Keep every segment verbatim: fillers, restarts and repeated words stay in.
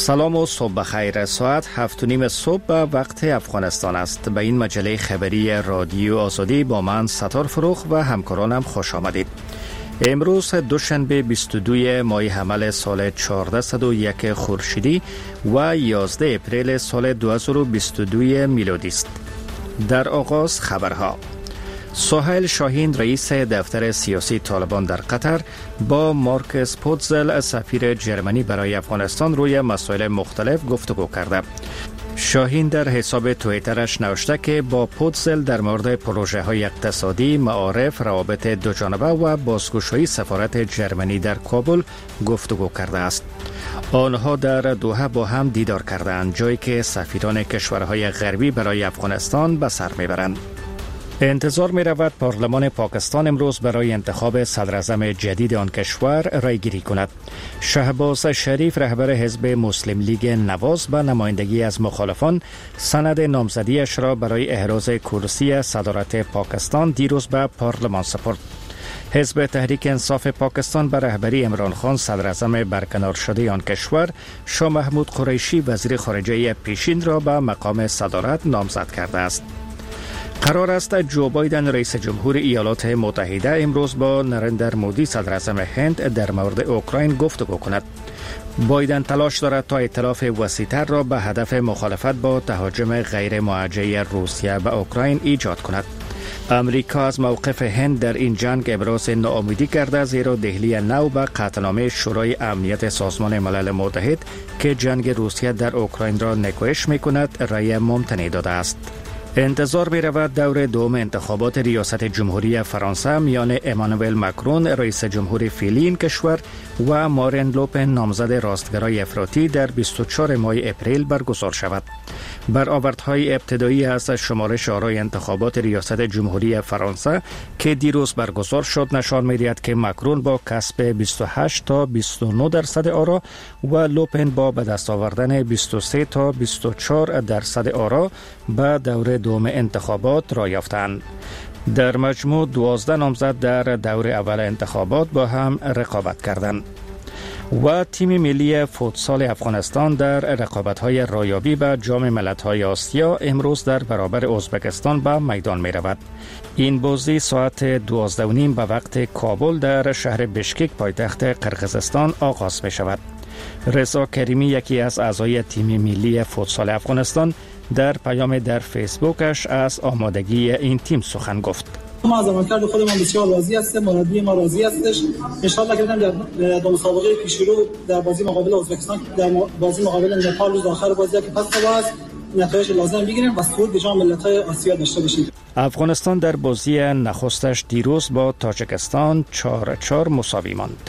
سلام و صبح بخیر. ساعت هفت و نیم صبح به وقت افغانستان است. به این مجله خبری رادیو آزادی با من ستار فروخ و همکارانم خوش آمدید. امروز دوشنبه بیست و دو ماه حمل سال چهارصد و یک خورشیدی و یازده اپریل سال دو هزار و بیست و دو میلادی است. در آغاز خبرها. سهیل شاهین رئیس دفتر سیاسی طالبان در قطر با مارکس پوتزل سفیر جرمنی برای افغانستان روی مسائل مختلف گفتگو کرده. شاهین در حساب توییترش نوشته که با پوتزل در مورد پروژه های اقتصادی، معارف، روابط دوجانبه و بازگشایی سفارت جرمنی در کابل گفتگو کرده است. آنها در دوحه با هم دیدار کردند، جایی که سفیران کشورهای غربی برای افغانستان به سر میبرند. انتظار می رود پارلمان پاکستان امروز برای انتخاب صدراعظم جدید آن کشور رای گیری کند. شهباز شریف رهبر حزب مسلم لیگ نواز به نمایندگی از مخالفان سند نامزدیش را برای احراز کرسی صدارت پاکستان دیروز به پارلمان سپرد. حزب تحریک انصاف پاکستان به رهبری عمران خان صدراعظم برکنار شده آن کشور شاه محمود قریشی وزیر خارجه پیشین را به مقام صدارت نامزد کرده است. قرار است جو بایدن رئیس جمهور ایالات متحده امروز با نریندر مودی صدراعظم هند در مورد اوکراین گفتگو کند. بایدن تلاش دارد تا ائتلاف وسیع‌تر را به هدف مخالفت با تهاجم غیر موجه روسیه به اوکراین ایجاد کند. امریکا از موقف هند در این جنگ ابراز ناامیدی کرده، زیرا دهلی نو به قطعنامه شورای امنیت سازمان ملل متحد که جنگ روسیه در اوکراین را نکوهش می‌کند رأی ممتنع داده است. انتظار می رود دور دوم انتخابات ریاست جمهوری فرانسه میان امانوئل مکرون رئیس جمهور فعلی این کشور و مارین لوپن نامزد راستگرای افراطی در بیست و چهارم ماه اپریل برگزار شود. برآوردهای ابتدایی از شمارش آرای انتخابات ریاست جمهوری فرانسه که دیروز برگزار شد نشان می‌دهد که مکرون با کسب بیست و هشت تا بیست و نه درصد آرا و لوپن با به دست آوردن بیست و سه تا بیست و چهار درصد آرا به دور دوم انتخابات را یافتند. در مجموع دوازده نامزد در دور اول انتخابات با هم رقابت کردند. و تیم ملی فوتسال افغانستان در رقابت‌های رایابی به جام ملت‌های آسیا امروز در برابر ازبکستان به میدان می‌رود. این بازی ساعت دوازده و نیم به وقت کابل در شهر بشکک پایتخت قرقیزستان آغاز می‌شود. رضا کریمی یکی از اعضای تیم ملی فوتسال افغانستان در پیام در فیسبوکش از آمادگی این تیم سخن گفت. ما از عملکرد خودمان بسیار راضی هستیم، مربی ما راضی هستش. ان شاءالله که در دو مسابقه پیشرو در بازی مقابل ازبکستان، در بازی مقابل نپال روز آخر بازی که پس است نتایج لازم بگیریم و صعود به جام ملت‌های آسیا داشته باشیم. افغانستان در بازی نخستش دیروز با تاجیکستان چهار چهار مساوی ماند.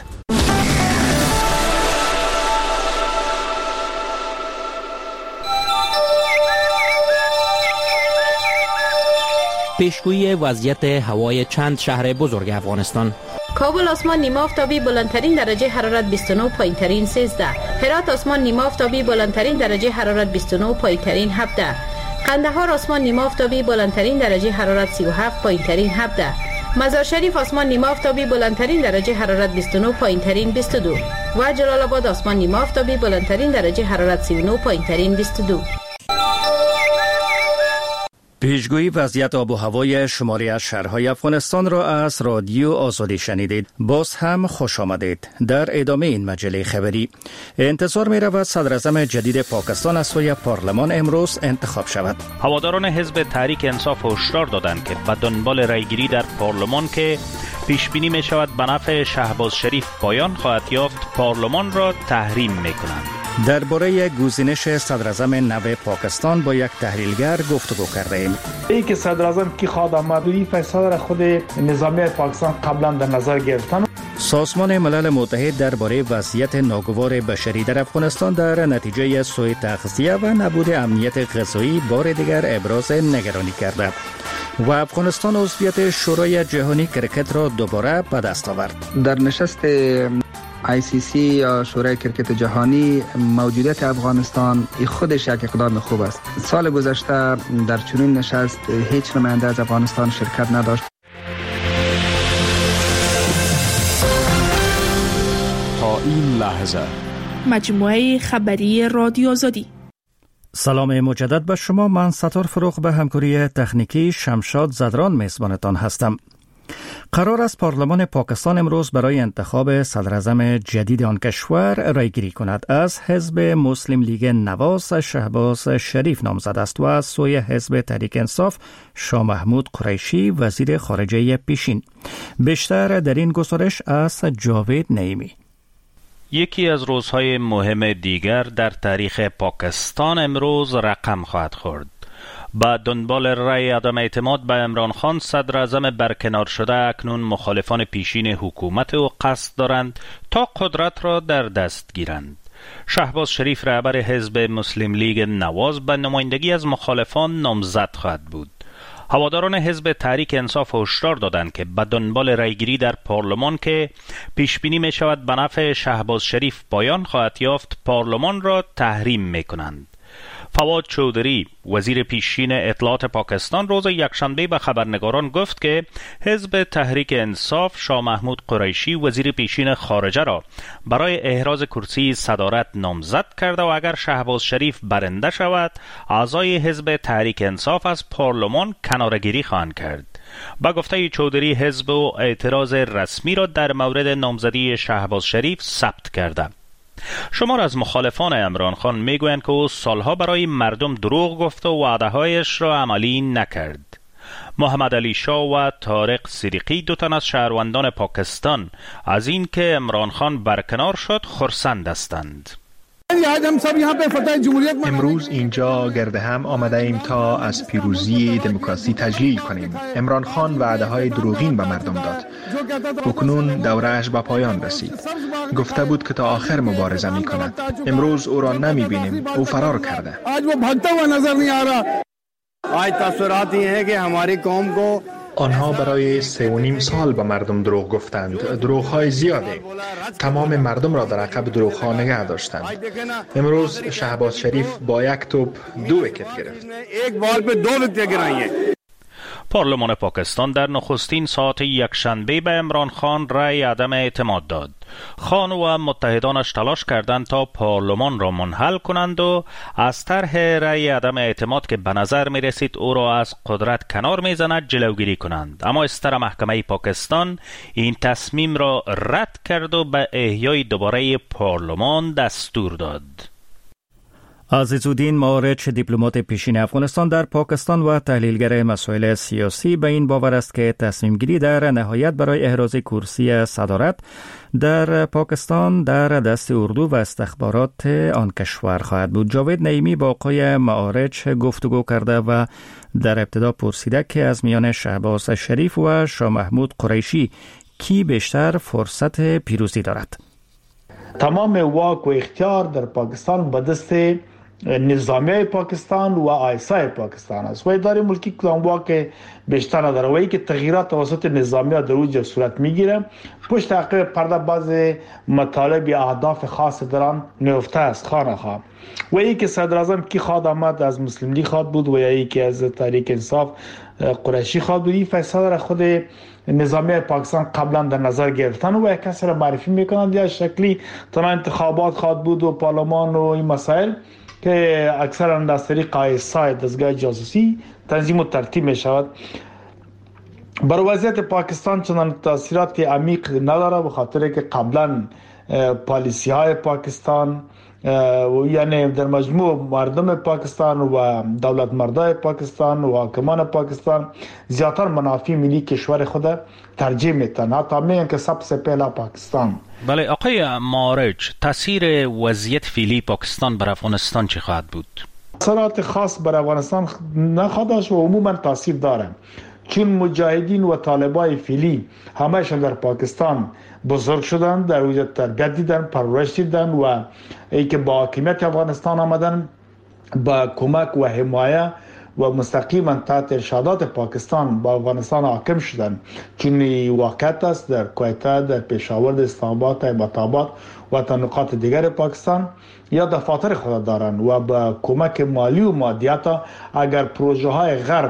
پیشگویی وضعیت هوای چند شهر بزرگ افغانستان. کابل آسمان نیمه آفتابی بلندترین درجه حرارت بیست و نه، پایینترین سیزده. هرات آسمان نیمه آفتابی بلندترین درجه حرارت بیست و نه، پایینترین هفده. قندهار آسمان نیمه آفتابی بلندترین درجه حرارت سی و هفت، پایینترین هفده. مزار شریف آسمان نیمه آفتابی بلندترین درجه حرارت بیست و نه، پایینترین بیست و دو. و جلال آباد آسمان نیمه آفتابی بلندترین درجه حرارت سی و نه، پایینترین بیست و دو. پیشگویی وضعیت آب و هوای شماری از شهرهای افغانستان را از رادیو آزادی شنیدید. باز هم خوش آمدید. در ادامه این مجله خبری انتظار می رود صدراعظم جدید پاکستان از سوی پارلمان امروز انتخاب شود. هواداران حزب تحریک انصاف هشدار دادند که به دنبال رایگیری در پارلمان که پیش بینی می شود به نفع شهباز شریف پایان خواهد یافت، پارلمان را تحریم می کنند. درباره گزینش صدراعظم نو پاکستان با یک تحلیلگر گفتگو کرده ایم. ای که صدراعظم کی خواهد آمد و فیصله را خود نظامی پاکستان قبلا در نظر گرفتن. سازمان ملل متحد درباره وضعیت ناگوار بشری در افغانستان در نتیجه سوء تغذیه و نبود امنیت غذایی بار دیگر ابراز نگرانی کرده و افغانستان عضویت شورای جهانی کرکت را دوباره به دست آورد. در نشست آی سی سی یا شورای کرکت جهانی موجودیت افغانستان خودش یک اقدام خوب است. سال گذشته در چنین نشست هیچ نماینده از افغانستان شرکت نداشت. تا این لحظه مجموعه خبری رادیو آزادی. سلام مجدد به شما. من ستار فروخ به همکاری تکنیکی شمشاد زدران میزبانتان هستم. قرار است پارلمان پاکستان امروز برای انتخاب صدراعظم جدید آن کشور رایگیری کند. از حزب مسلم لیگ نواز شهباز شریف نامزد است و از سوی حزب تحریک انصاف شاه محمود قریشی وزیر خارجه پیشین. بیشتر در این گزارش از جاوید نعیمی. یکی از روزهای مهم دیگر در تاریخ پاکستان امروز رقم خواهد خورد. با دنبال رأی عدم اعتماد به عمران خان صدراعظم برکنار شده، اکنون مخالفان پیشین حکومت او قصد دارند تا قدرت را در دست گیرند. شهباز شریف رهبر حزب مسلم لیگ نواز به نمایندگی از مخالفان نامزد خواهد بود. هواداران حزب تحریک انصاف هشدار دادند که به دنبال رایگیری در پارلمان که پیش بینی می شود به نفع شهباز شریف پایان خواهد یافت، پارلمان را تحریم می کنند. فواد چودری وزیر پیشین اطلاعات پاکستان روز یکشنبه به خبرنگاران گفت که حزب تحریک انصاف شاه محمود قریشی وزیر پیشین خارجه را برای احراز کرسی صدارت نامزد کرده و اگر شهباز شریف برنده شود، اعضای حزب تحریک انصاف از پارلمان کناره‌گیری خواهند کرد. با گفته چودری، حزب او اعتراض رسمی را در مورد نامزدی شهباز شریف ثبت کرده. شمار از مخالفان عمران خان میگویند که او سالها برای مردم دروغ گفت و وعده‌هایش را عملی نکرد. محمد علی شاه و طارق صدیقی، دو تن از شهروندان پاکستان، از این که عمران خان برکنار شد خرسند هستند. امروز اینجا گرد هم آمده ایم تا از پیروزی دموکراسی تجلیل کنیم. عمران خان وعده های دروغین به مردم داد. اکنون دورهش به پایان رسید. گفته بود که تا آخر مبارزه می کند. امروز او را نمی بینیم. او فرار کرده. آج تصورات این ہے که ہماری قوم کو آنها برای سه و نیم سال به مردم دروغ گفتند. دروغ‌های زیاده. تمام مردم را در عقب دروغ‌ها نگه داشتند. امروز شهباز شریف با یک توپ دو ویکت گرفت. یک بال به دو ویکت گرایه. پارلمان پاکستان در نخستین ساعت یکشنبه به عمران خان رأی عدم اعتماد داد. خان و متحدانش تلاش کردند تا پارلمان را منحل کنند و از طرح رأی عدم اعتماد که به نظر می رسید او را از قدرت کنار می زند جلوگیری کنند، اما استر محکمه پاکستان این تصمیم را رد کرد و به احیای دوباره پارلمان دستور داد. عزیزالدین مارچ، دیپلمات پیشین افغانستان در پاکستان و تحلیلگر مسائل سیاسی، به این باور است که تصمیم گیری در نهایت برای احراز کرسی صدارت در پاکستان در دست اردو و استخبارات آن کشور خواهد بود. جاوید نعیمی با آقای مارچ گفتگو کرده و در ابتدا پرسیده که از میان شهباز شریف و شاه محمود قریشی کی بیشتر فرصت پیروزی دارد؟ تمام واک و اختیار در پاکستان به دست نظامیه پاکستان و آیسای پاکستان است و اداره ملکی کدام واک بیشتر نداره و ای که تغییرات توسط نظامیه در اوج صورت میگیره، پشت عقب پرده بعض مطالب یا اهداف خاص دران نهفته است خانه خواه و ای که صدراعظم کی خواد آمد از مسلم لیگ خواد بود و یا ای که از تحریک انصاف قریشی خواد بود. این فیصله را خود نظامیه پاکستان قبلا در نظر گرفتن و یک کسی را معرفی میکنند یا شکلی تنها انتخابات خواد بود و پارلمان و این مسائل که اکثرا در طریق آیسای دستگاه جاسوسی تنظیم و ترتیب می شود. بر وضعیت پاکستان چنان تاثیرات عمیق نداره به خاطر که قبلا پالیسی های پاکستان و یعنی در مجموع مردم پاکستان و دولت مردای پاکستان و حاکمان پاکستان زیادتر منافع ملی کشور خود ترجیح میتن، حتی میگن که سبسه پهلا پاکستان. بله آقای مارج، تاثیر وضعیت فعلی پاکستان بر افغانستان چه خواهد بود؟ اثرات خاص بر افغانستان نخواهد داشت و عموما تاثیر داره، چون مجاهدین و طالبای فعلی همهشون در پاکستان بزرگ شدن، در اونجا تربیت دیدن، پرورش دیدن و ای که با حاکمیت افغانستان آمدن با کمک و حمایه و مستقیما تحت ارشادات پاکستان با افغانستان حاکم شدن، چون واقعیت است در کویت، در پشاور، در اسلام آباد، ایبک و تا نقاط دیگر پاکستان یا دفاتر خود دارن و با کمک مالی و مادیات اگر پروژه های غرب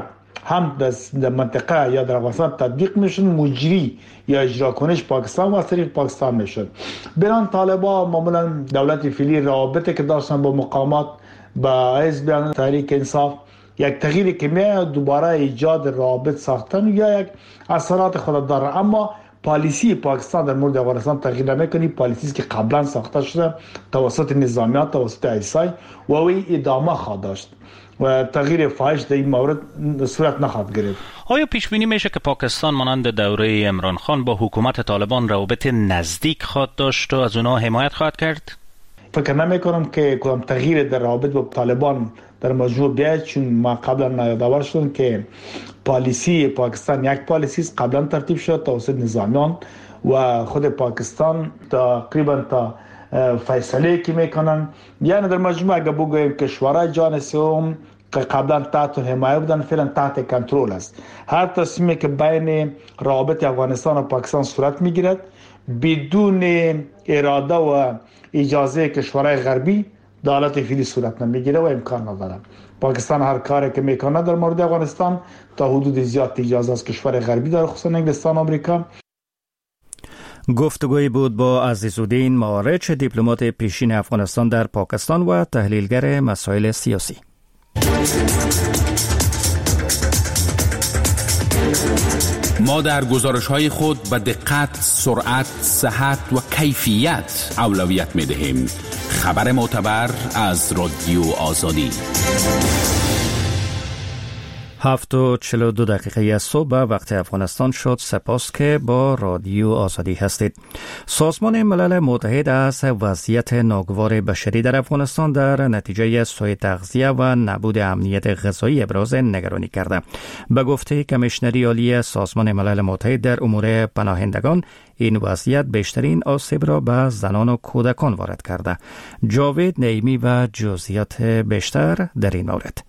هم در منطقه یا در افغانستان تطبیق میشد، مجری یا اجرا کنش پاکستان و از طریق پاکستان میشد. بران طالبان معمولا دولت فعلی رابطه که داشتن با مقامات با حزب تحریک انصاف یک تغییری که میاد دوباره ایجاد رابط ساختن یا یک اثرات خود داره، اما پالیسی پاکستان در مورد افغانستان تغییر نمیکنه. پالیسی که قبلا ساخته شده توسط نظامیات توسط ایسای و وی ادامه خواهد داشت و تغییر فاحش در این مورد صورت نخواهد گرفت. آیا پیش بینی میشه که پاکستان مانند دوره عمران خان با حکومت طالبان روابط نزدیک خواهد داشت و از اونها حمایت خواهد کرد؟ فکر نمی کنم که کدام تغییر در روابط با طالبان در مجموع بیاید، چون ما قبلا یادآور شدیم که پالیسی پاکستان یک پالیسی است قبلا ترتیب شد توسط نظامیان و خود پاکستان تقریبا تا فیصله که میکنن، یعنی در مجموع اگر بگوییم کشورهای جهان سوم که قبلا تحت حمایه بودن فعلا تحت کنترل است. هر تصمیمی که بین روابط افغانستان و پاکستان صورت میگیرد بدون اراده و اجازه کشورهای غربی دولت فعلی صورت نمیگیره و امکان نداره. پاکستان هر کاری که میکنه در مورد افغانستان تا حدود زیاد اجازه از کشور غربی داره، خصوصا انگلستان و آمریکا. گفتگوی بود با عزیزالدین معارج، دیپلمات پیشین افغانستان در پاکستان و تحلیلگر مسائل سیاسی. ما در گزارش‌های خود به دقت، سرعت، صحت و کیفیت اولویت می‌دهیم. خبر معتبر از رادیو آزادی. هفت و چل و دو دقیقه از صبح وقت افغانستان شد. سپاس که با رادیو آزادی هستید. سازمان ملل متحد از وضعیت ناگوار بشری در افغانستان در نتیجه سوء تغذیه و نبود امنیت غذایی ابراز نگرانی کرده. به گفته کمیشنری عالی سازمان ملل متحد در امور پناهندگان، این وضعیت بیشترین آسیب را به زنان و کودکان وارد کرده. جاوید نعیمی و جزئیات بیشتر در این مورد.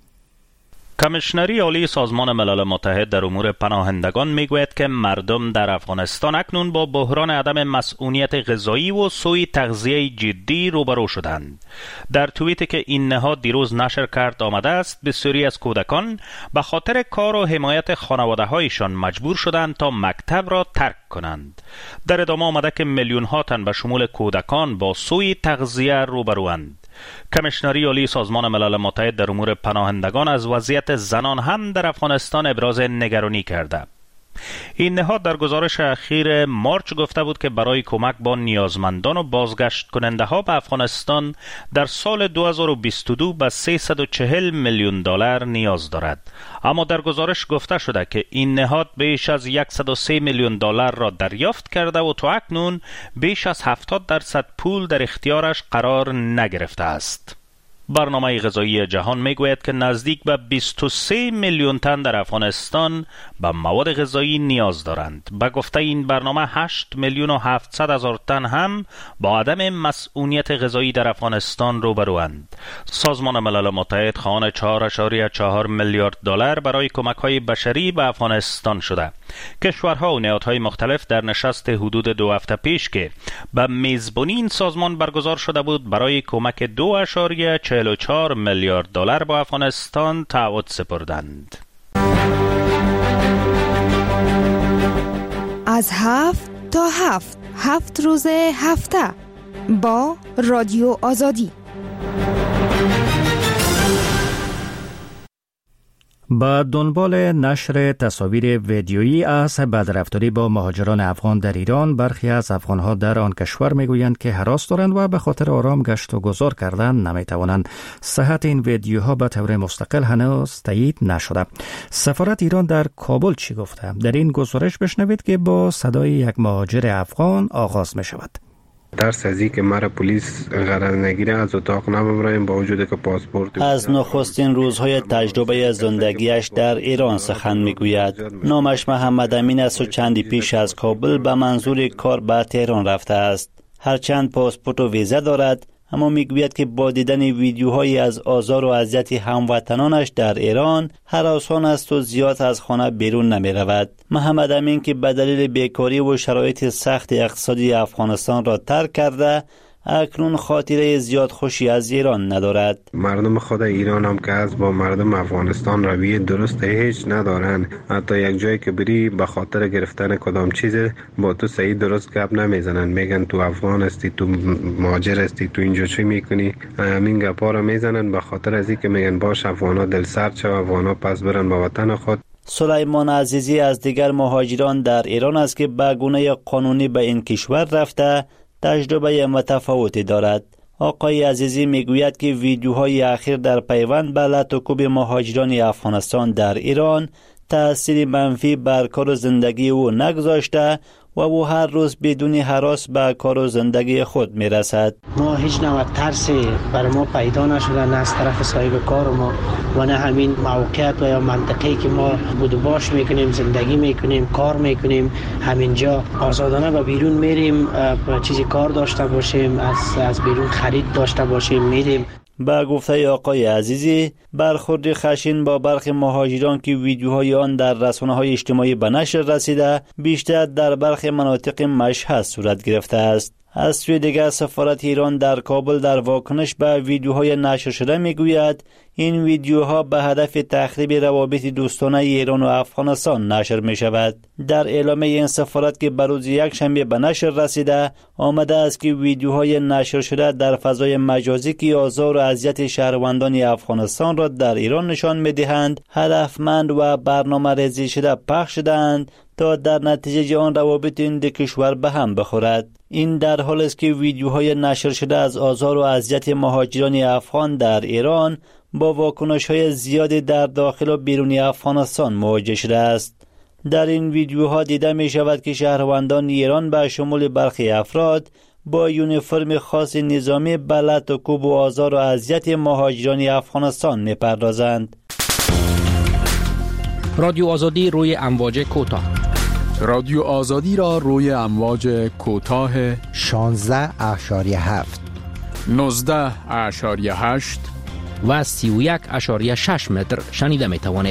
کمیشنری عالی سازمان ملل متحد در امور پناهندگان میگوید که مردم در افغانستان اکنون با بحران عدم مسئولیت غذایی و سوء تغذیه جدی روبرو شدند. در توییتی که این نهاد دیروز نشر کرد آمده است بسیاری از کودکان به خاطر کار و حمایت خانواده‌هایشان مجبور شدند تا مکتب را ترک کنند. در ادامه آمده که میلیون ها تن به شمول کودکان با سوء تغذیه روبروند. کمیشنری عالی سازمان ملل متحد در امور پناهندگان از وضعیت زنان هم در افغانستان ابراز نگرانی کرده. این نهاد در گزارش اخیر مارچ گفته بود که برای کمک با نیازمندان و بازگشت کننده ها به افغانستان در سال دو هزار و بیست و دو به سیصد و چهل میلیون دلار نیاز دارد. اما در گزارش گفته شده که این نهاد بیش از صد و سه میلیون دلار را دریافت کرده و تا اکنون بیش از هفتاد درصد پول در اختیارش قرار نگرفته است. برنامه غذایی جهان میگوید که نزدیک به بیست و سه میلیون تن در افغانستان به مواد غذایی نیاز دارند. به گفته این برنامه هشت میلیون و هفتصد هزار تن هم با عدم مسئولیت غذایی در افغانستان روبروند. سازمان ملل متحد خواهان چهار اشاریه چهار میلیارد دلار برای کمک‌های بشری به افغانستان شده. کشورها و نهادهای مختلف در نشست حدود دو هفته پیش که به میزبانی این سازمان برگزار شده بود برای کمک دو اشاریه چهل و چهار میلیارد دلار با افغانستان تعهد سپردند. از هفت تا هفت هفت روز هفته با رادیو آزادی. با دنبال نشر تصاویر ویدیویی از بدرفتاری با مهاجران افغان در ایران، برخی از افغانها در آن کشور میگویند که هراس دارند و به خاطر آرام گشت و گذار کردن نمیتوانند. صحت این ویدیوها به طور مستقل هنوز تایید نشده. سفارت ایران در کابل چی گفته؟ در این گزارش بشنوید که با صدای یک مهاجر افغان آغاز می شود. ترس از این که مرا پلیس قرار نگیره از اتاق نمیبریم با وجود که پاسپورت. از نخستین روزهای تجربه زندگیش در ایران سخن میگوید. نامش محمد امین است و چندی پیش از کابل به منظور کار به تهران رفته است. هرچند پاسپورت و ویزا دارد، اما میگوید که با دیدن ویدیوهایی از آزار و اذیت هموطنانش در ایران هراسان است و زیاد از خانه بیرون نمی رود. محمد امین که به دلیل بیکاری و شرایط سخت اقتصادی افغانستان را ترک کرده، اکنون خاطره زیاد خوشی از ایران ندارد. مردم خود ایران هم که از با مردم افغانستان رویه درست هیچ ندارن. حتی یک جایی که بری به خاطر گرفتن کدام چیز با تو صحیح درست گپ نمیزنن، میگن تو افغان هستی، تو مهاجر هستی، تو اینجا چی میکنی، همین گپا رو میزنن به خاطر از اینکه میگن باش افغانا دل سرد شو، افغانا پس برن به وطن خود. سلیمان عزیزی از دیگر مهاجران در ایران است که به گونه قانونی به این کشور رفته تجربه متفاوتی دارد. آقای عزیزی میگوید که ویدیوهای اخیر در پیوند به لطوکوب مهاجران افغانستان در ایران تأثیر منفی بر کار و زندگی او نگذاشته و او هر روز بدون هراس به کار و زندگی خود میرسد. ما هیچ نوع ترسی بر ما پیدا نشده، نه از طرف صاحب کار ما و نه همین موقعیت و یا منطقه‌ای که ما بود و باش میکنیم، زندگی میکنیم، کار میکنیم، همینجا آزادانه به بیرون میریم، چیزی کار داشته باشیم، از از بیرون خرید داشته باشیم میریم. با گفته آقای عزیزی، برخورد خشن با برخی مهاجران که ویدیوهای آن در رسانه‌های اجتماعی به نشر رسیده بیشتر در برخی مناطق مشهد صورت گرفته است. از سوی دیگر سفارت ایران در کابل در واکنش به ویدیوهای نشر شده میگوید این ویدیوها به هدف تخریب روابط دوستانه ایران و افغانستان نشر می شود. در اعلامیه این سفارت که به روز یک شنبه به نشر رسیده آمده است که ویدیوهای نشر شده در فضای مجازی که آزار و اذیت شهروندان افغانستان را در ایران نشان می دهند هدفمند و برنامه ریزی شده پخش شدند تا در نتیجه آن روابط این دو کشور به هم بخورد. این در حالی است که ویدیوهای نشر شده از آزار و اذیت مهاجران افغان در ایران با واکنش‌های زیادی در داخل و بیرون افغانستان مواجه شده است. در این ویدیوها دیده می شود که شهروندان ایران به شمول برخی افراد با یونیفرم خاص نظامی به لطوکوب و آزار و اذیت مهاجران افغانستان می پردازند. رادیو آزادی روی امواج کوتاه. رادیو آزادی را روی امواج کوتاه شانزده اشاریه هفت، نوزده اشاریه هشت و سی و یک اشاریه شش متر شنیده می توانید.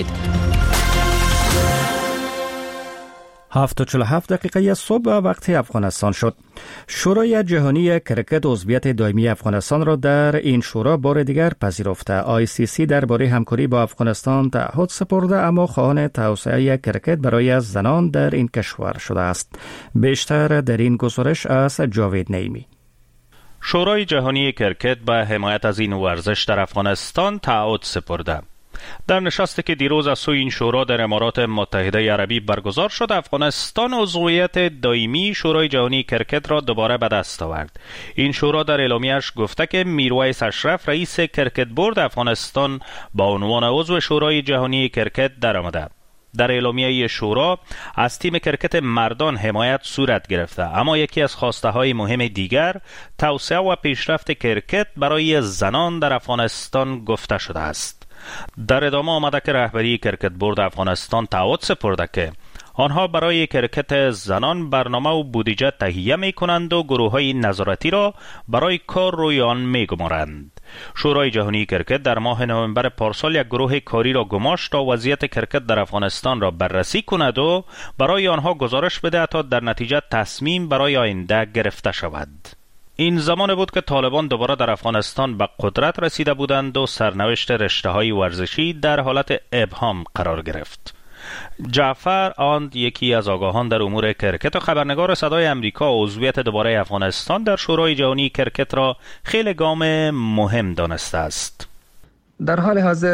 هفت و چهل و هفت دقیقه صبح وقت افغانستان شد. شورای جهانی کرکت عضویت دائمی افغانستان را در این شورا بار دیگر پذیرفته. آی سی سی درباره همکاری با افغانستان تعهد سپرده اما خواهان توسعه کرکت برای زنان در این کشور شده است. بیشتر در این گزارش از جاوید نعیمی. شورای جهانی کرکت به حمایت از این ورزش در افغانستان تعهد سپرده. در نشستی که دیروز از سوی این شورا در امارات متحده عربی برگزار شد، افغانستان عضویت دائمی شورای جهانی کرکت را دوباره به دست آورد. این شورا در اعلامیه‌اش گفته که میرویس اشرف رئیس کرکت بورد افغانستان با عنوان عضو شورای جهانی کرکت درآمده. در اعلامیه شورا از تیم کرکت مردان حمایت صورت گرفته، اما یکی از خواسته های مهم دیگر توسعه و پیشرفت کرکت برای زنان در افغانستان گفته شده است. در ادامه آمده که رهبری کرکت بورد افغانستان تعهد سپرده که آنها برای کرکت زنان برنامه و بودجه تهیه می کنند و گروه های نظارتی را برای کار روی آن می گمارند. شورای جهانی کرکت در ماه نوامبر پارسال یک گروه کاری را گماشت تا وضعیت کرکت در افغانستان را بررسی کند و برای آنها گزارش بده تا در نتیجه تصمیم برای آینده گرفته شود. این زمان بود که طالبان دوباره در افغانستان به قدرت رسیده بودند و سرنوشت رشته‌های ورزشی در حالت ابهام قرار گرفت. جعفر آند، یکی از آگاهان در امور کرکت و خبرنگار صدای امریکا، عضویت دوباره افغانستان در شورای جهانی کرکت را خیلی گام مهم دانسته است. در حال حاضر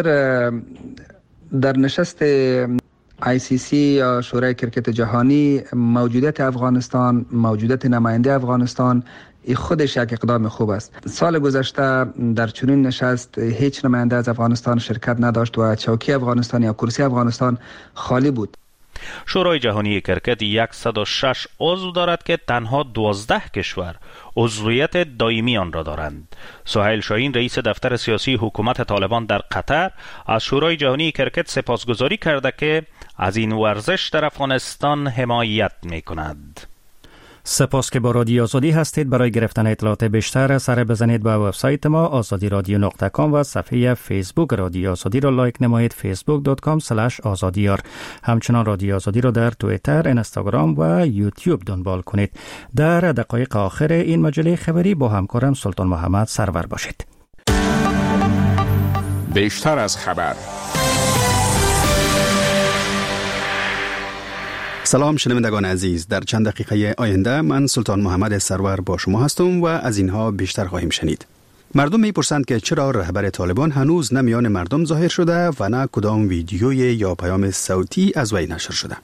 در نشست آی سی سی یا شورای کرکت جهانی موجودیت افغانستان، موجودیت نماینده افغانستان خودش یک اقدام خوب است. سال گذشته در چنین نشست هیچ نماینده از افغانستان شرکت نداشت و چوکی افغانستان یا کرسی افغانستان خالی بود. شورای جهانی کرکت صد و شش عضو دارد که تنها دوازده کشور عضویت دائمی آن را دارند. سهیل شاهین، رئیس دفتر سیاسی حکومت طالبان در قطر، از شورای جهانی کرکت سپاسگزاری کرده که از این ورزش در افغانستان حمایت می کند. سپاس که با رادیو آزادی هستید. برای گرفتن اطلاعات بیشتر سر بزنید به وبسایت ما آزادی رادیو نقطه کام و صفحه فیسبوک رادیو آزادی را لایک نمایید فیسبوک دات کام اسلش آزادیار. همچنان رادیو آزادی را در توییتر، اینستاگرام و یوتیوب دنبال کنید. در دقایق آخر این مجله خبری با همکارم سلطان محمد سرور باشید. بیشتر از خبر. سلام شنوندگان عزیز، در چند دقیقه آینده من سلطان محمد سرور با شما هستم و از اینها بیشتر خواهیم شنید. مردم میپرسند که چرا رهبر طالبان هنوز نه میان مردم ظاهر شده و نه کدام ویدیوی یا پیام صوتی از وی نشر شده.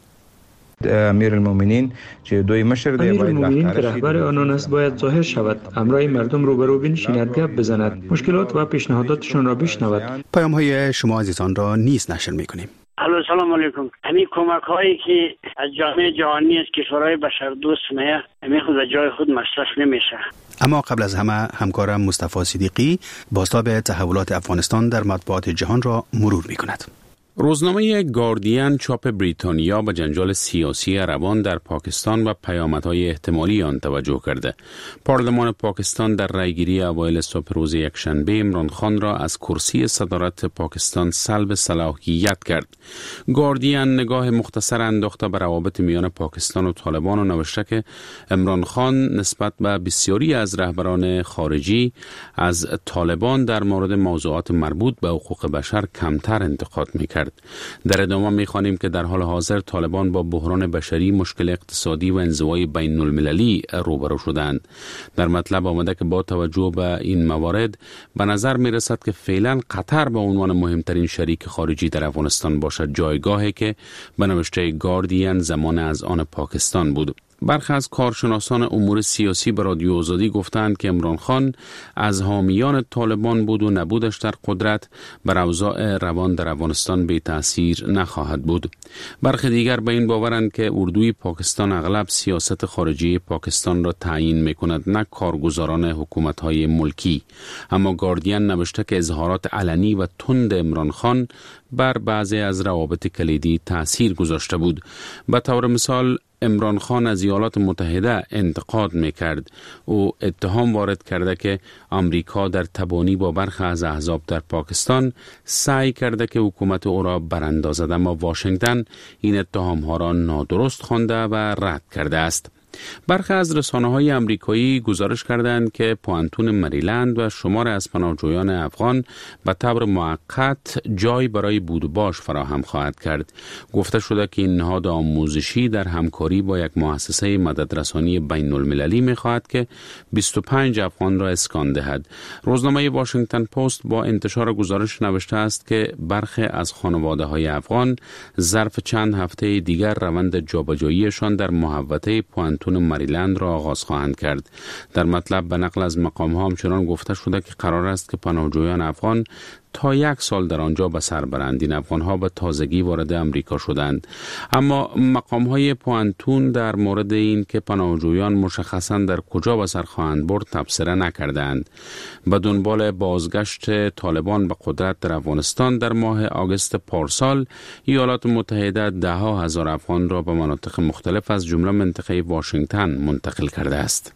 امیرالمومنین که دوی مشر ده امیرالمومنین که رهبر آنان است باید ظاهر شود، امرای مردم روبرو بنشیند، گپ بزند، مشکلات و پیشنهاداتشان را بشنود. پیام های شما عزیزان را نیز نشر میکنیم. الو سلام علیکم. همین کمک هایی که از جامعه جهانی از کشورهای بشردوست میه همین خود جای خود مصرف نمیشه. اما قبل از همه همکارم مصطفی صدیقی بازتاب تحولات افغانستان در مطبوعات جهان را مرور میکند. روزنامه گاردین چاپ بریتانیا به جنجال سیاسی روان در پاکستان و پیامدهای احتمالی آن توجه کرده. پارلمان پاکستان در رأیگیری اوایل صبح روز یکشنبه عمران خان را از کرسی صدارت پاکستان سلب صلاحیت کرد. گاردین نگاه مختصر انداخته به روابط میان پاکستان و طالبان و نوشته که عمران خان نسبت به بسیاری از رهبران خارجی از طالبان در مورد موضوعات مربوط به حقوق بشر کمتر انتقاد می‌کرد. در ادامه می‌خوانیم که در حال حاضر طالبان با بحران بشری، مشکل اقتصادی و انزوای بین المللی روبرو شدند. در مطلب آمده که با توجه به این موارد به نظر می‌رسد که فعلا قطر به عنوان مهمترین شریک خارجی در افغانستان باشد، جایگاهی که به نوشته گاردین زمان از آن پاکستان بود. برخی از کارشناسان امور سیاسی به رادیو آزادی گفتند که عمران خان از حامیان طالبان بود و نبودش در قدرت بر اوضاع روان در افغانستان بی تأثیر نخواهد بود. برخی دیگر به این باورند که اردوی پاکستان اغلب سیاست خارجی پاکستان را تعیین می‌کند، نه کارگزاران حکومت‌های ملکی. اما گاردین نوشته که اظهارات علنی و تند عمران خان بر بعضی از روابط کلیدی تأثیر گذاشته بود. به طور مثال عمران خان از ایالات متحده انتقاد میکرد. او اتهام وارد کرده که آمریکا در تبانی با برخی از احزاب در پاکستان سعی کرده که حکومت او را براندازد، اما واشنگتن این اتهام ها را نادرست خوانده و رد کرده است. برخی از رسانه‌های آمریکایی گزارش کردند که پوانتون مریلند و شمار از پناهجویان افغان به طور موقت جای برای بود و باش فراهم خواهد کرد. گفته شده که این نهاد آموزشی در همکاری با یک مؤسسه مددرسانی بین المللی می‌خواهد که بیست و پنج افغان را اسکان دهد. روزنامه واشنگتن پست با انتشار گزارش نوشته است که برخی از خانواده‌های افغان ظرف چند هفته دیگر روند جابجاییشان در محوطه پوانتون مریلند را آغاز خواهند کرد. در مطلب به نقل از مقام ها همچنان گفته شده که قرار است که پناهجویان افغان تا یک سال در آنجا به سر برند. این افغان ها به تازگی وارد امریکا شدند. اما مقام های پوانتون در مورد این که پناهجویان مشخصا در کجا به سر خواهند برد تبصره نکردند. به دنبال بازگشت طالبان به قدرت در افغانستان در ماه آگوست پارسال، ایالات متحده ده ها هزار افغان را به مناطق مختلف از جمله منطقه واشنگتن منتقل کرده است.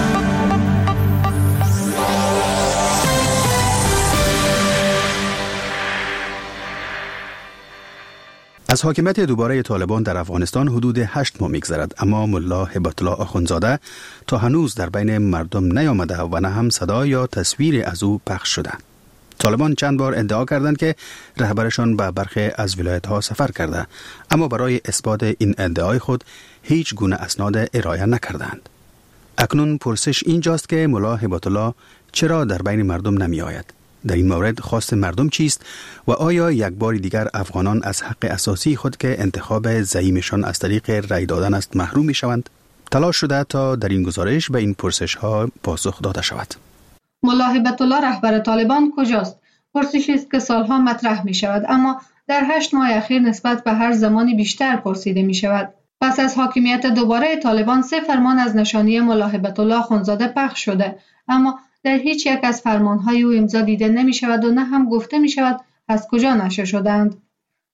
از حاکمیت دوباره طالبان در افغانستان حدود هشت ماه می‌گذرد، اما ملا هبت الله آخوندزاده تا هنوز در بین مردم نیامده و نه هم صدا یا تصویر از او پخش شده. طالبان چند بار ادعا کردند که رهبرشان به برخی از ولایت‌ها سفر کرده، اما برای اثبات این ادعای خود هیچ گونه اسناد ارائه نکردند. اکنون پرسش اینجاست که ملا هبت الله چرا در بین مردم نمی‌آید؟ در این مورد خواست مردم چیست و آیا یک بار دیگر افغانان از حق اساسی خود که انتخاب زعیمشان از طریق رای دادن است محروم می شوند؟ تلاش شده تا در این گزارش به این پرسش ها پاسخ داده شود. ملا هبت الله رهبر طالبان کجاست؟ پرسشی است که سالها مطرح می شود، اما در هشت ماه اخیر نسبت به هر زمانی بیشتر پرسیده می شود. پس از حاکمیت دوباره طالبان سه فرمان از نشانی ملا هبت الله آخوندزاده پخش شده، اما در هیچ یک از فرمانهای او امضا دیده نمی شود و نه هم گفته می شود از کجا نشر شدند.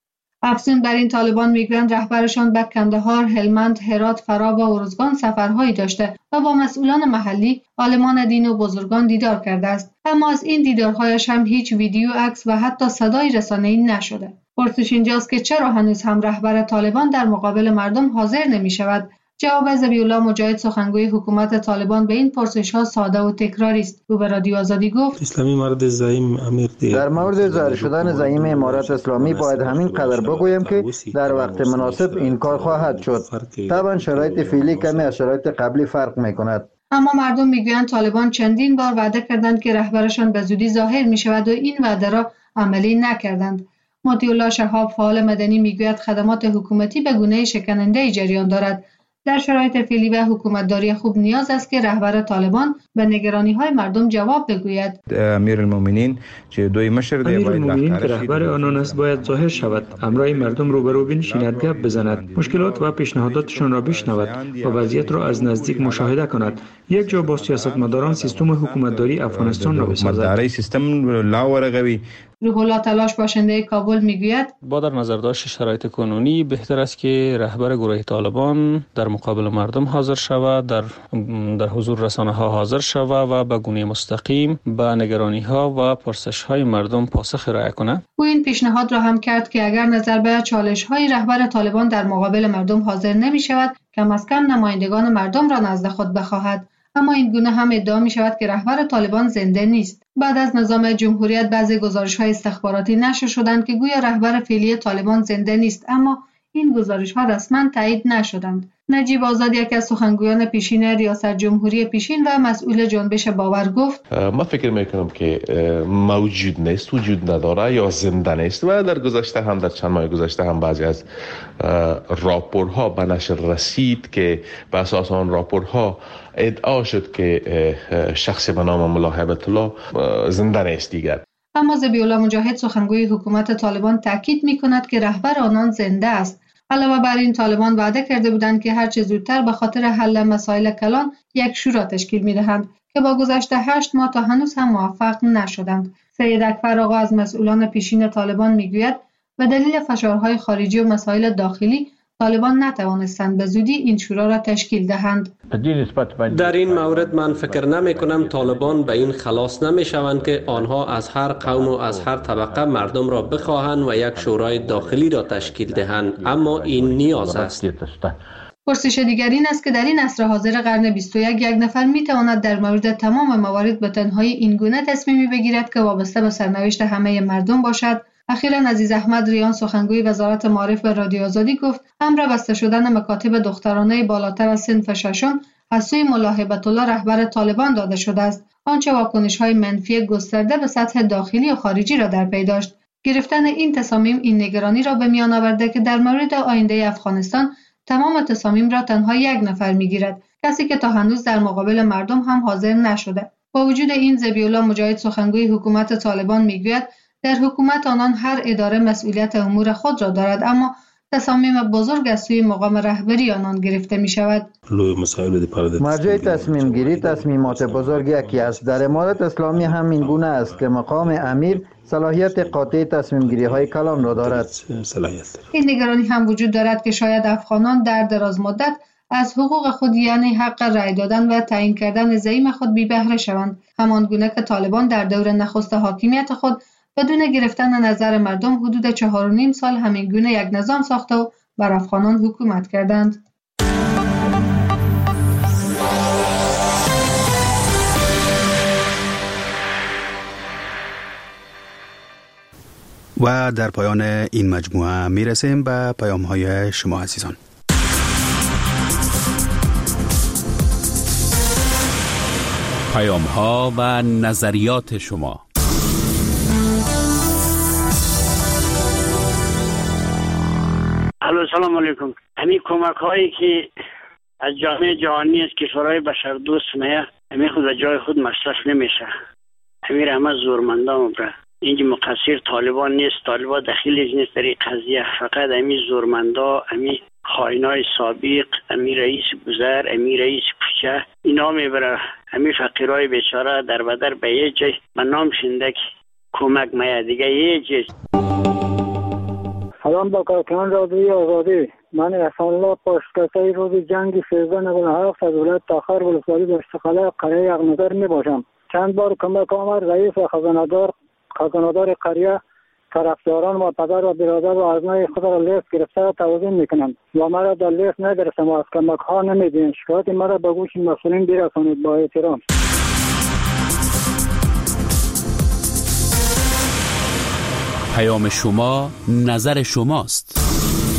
افزون بر این طالبان میگویند رهبرشان به کندهار، هلمند، هرات، فرا و ارزگان سفرهایی داشته و با مسئولان محلی، عالمان دین و بزرگان دیدار کرده است. اما از این دیدارهایش هم هیچ ویدیو، عکس و حتی صدای رسانه‌ای نشده. پرسش اینجاست که چرا هنوز هم رهبر طالبان در مقابل مردم حاضر نمی شود؟ جواب ذبیح‌الله مجاهد سخنگوی حکومت طالبان به این پرسش‌ها ساده و تکراری است. او به رادیو آزادی گفت: اسلامی مرد زعیم امیر دید. در مورد ظاهر شدن زعیم امارت اسلامی باید همین قدر بگویم که در وقت مناسب این کار خواهد شد. طبعا شرایط فعلی کمی از شرایط قبلی فرق می‌کند. اما مردم میگویند طالبان چندین بار وعده کردند که رهبرشان به زودی ظاهر می‌شود و این وعده را عملی نکردند. مطیع الله شهاب فعال مدنی میگوید خدمات حکومتی به گونه شکننده جریان دارد. در شرایط فعلی و حکومتداری خوب نیاز است که رهبر طالبان به نگرانی‌های مردم جواب بگوید. امیرالمومنین که دوی مشر دی امیرالمومنین که رهبر آنان است باید ظاهر شود، همراه مردم روبرو بنشیند، گپ بزند، مشکلات و پیشنهاداتشان را بشنود و وضعیت را از نزدیک مشاهده کند. یک جا با سیاستمداران سیستم حکومتداری افغانستان را بسازد. سیستم لا ورقوی. روح الله تلاش باشنده کابل میگوید: با در نظر داشت شرایط کنونی بهتر است که رهبر گروه طالبان در مقابل مردم حاضر شود، در در حضور رسانه ها حاضر شود و به گونه مستقیم به نگرانی ها و پرسش های مردم پاسخ ارائه کند. او این پیشنهاد را هم کرد که اگر نظر به چالش های رهبر طالبان در مقابل مردم حاضر نمی شود، کم از کم نمایندگان مردم را نزد خود بخواهد. اما این گونه هم ادعا می شود که رهبر طالبان زنده نیست. بعد از نظام جمهوریت بعضی گزارش‌های استخباراتی نشر شدند که گویا رهبر فعلی طالبان زنده نیست، اما این گزارش‌ها رسما تایید نشدند. نجیب آزاد، یک از سخنگویان پیشین ریاست جمهوری پیشین و مسئول جنبش باور، گفت: ما فکر میکنم که موجود نیست، وجود نداره یا زنده نیست و در گذشته هم در چند ماه گذشته هم بعضی از راپورها به نشر رسید که به اساس آن راپورها ادعا شد که شخص به نام ملا هیبت الله زنده نیست دیگر. اما ذبیح‌الله مجاهد سخنگوی حکومت طالبان تاکید می‌کند که رهبر آنان زنده است. علاوه بر این طالبان وعده کرده بودند که هر چه زودتر به خاطر حل مسائل کلان یک شورا تشکیل می‌دهند که با گذشت هشت ماه تا هنوز هم موفق نشدند. سید اکبر آقا از مسئولان پیشین طالبان می‌گوید به دلیل فشارهای خارجی و مسائل داخلی طالبان نتوانستند به زودی این شورا را تشکیل دهند. در این مورد من فکر نمی کنم طالبان به این خلاص نمی شوند که آنها از هر قوم و از هر طبقه مردم را بخواهند و یک شورای داخلی را تشکیل دهند، اما این نیاز است. پرسش دیگر این است که در این عصر حاضر قرن بیست و یک یک نفر می تواند در مورد تمام موارد به تنهایی این گونه تصمیمی بگیرد که وابسته به سرنوشت همه مردم باشد؟ اخیراً عزیز احمد ریان سخنگوی وزارت معارف به رادیو آزادی گفت امر بسته شدن مکاتب دخترانه بالاتر از صنف ششم از سوی ملا هیبت الله رهبر طالبان داده شده است، آنچه واکنش‌های منفی گسترده به سطح داخلی و خارجی را در پی داشت. گرفتن این تصامیم این نگرانی را به میان آورده که در مورد آینده افغانستان تمام تصامیم را تنها یک نفر میگیرد، کسی که تا هنوز در مقابل مردم هم حاضر نشده. با وجود این ذبیح‌الله مجاهد سخنگوی حکومت طالبان میگوید در حکومت آنان هر اداره مسئولیت امور خود را دارد، اما تصامیم بزرگ از سوی مقام رهبری آنان گرفته می شود. مرجع تصمیم گیری تصمیمات بزرگ یکی است. در امارت اسلامی هم این گونه است که مقام امیر صلاحیت قاطع تصمیم گیری های کلان را دارد. این نگرانی هم وجود دارد که شاید افغانان در دراز مدت از حقوق خود یعنی حق رأی دادن و تعیین کردن زعیم خود بی بهره شوند، همان گونه که طالبان در دور نخست حاکمیت خود بدون گرفتن نظر مردم حدود چهار و نیم سال همین گونه یک نظام ساخته و بر افغانان حکومت کردند. و در پایان این مجموعه میرسیم به پیام های شما عزیزان. پیام ها و نظریات شما. الو سلام علیکم. همین کمک هایی که از جامعه جهانی از کشورهای بشردوست میه همین خود از جای خود مصرف نمیشه. همین همه زورمندان بره. اینجا مقصر طالبان نیست، طالبان دخیلش نیست در این قضیه، فقط همین زورمندا، همین خائنای سابق، همین رئیس بزر، همین رئیس کوچه اینا میبره همین فقیرای بیچاره در بدر به یه جای به نام شنده که کمک میه دیگه یه جای. سلام با کارکنان رادیوی آزادی. من احسان الله پاسکسته روز جنگ سیزده نود و هفت از ولایت تاخر ولسوالی دشتخاله قریه یغنظر می باشم. چند بار کمک آمد رئیس و خزاندار خزاندار قریه طرفداران و پدر و برادر و ابنای خود را لیست گرفته توضیح میکنند و مرا در لیست نگرفتم و از کمک ها نمیدین. شکایت مرا به گوش مسئولین برسانید. با احترام. پیام شما نظر شماست.